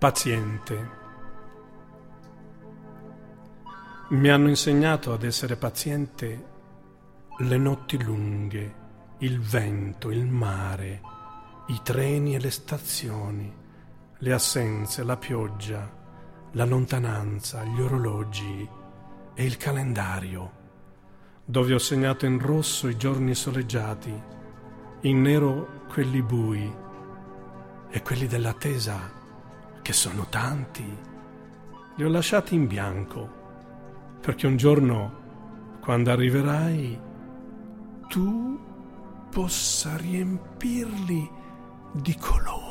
Paziente. Mi hanno insegnato ad essere paziente le notti lunghe, il vento, il mare, i treni e le stazioni, le assenze, la pioggia, la lontananza, gli orologi e il calendario, dove ho segnato in rosso i giorni soleggiati, in nero quelli bui e quelli dell'attesa, che sono tanti, li ho lasciati in bianco, perché un giorno, quando arriverai, tu possa riempirli di colore.